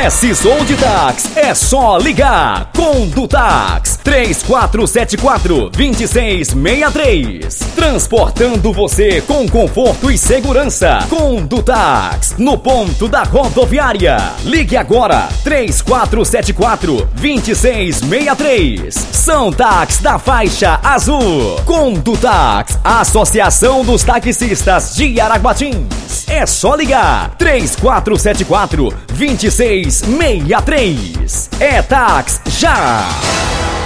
Precisou de táxi? É só ligar. Condutax 3474-2663. Transportando você com conforto e segurança. Condutax, no ponto da rodoviária. Ligue agora 3474-2663. São táxis da faixa azul. Condutax, Associação dos Taxistas de Araguatins. É só ligar 3474-2663. É táxi já!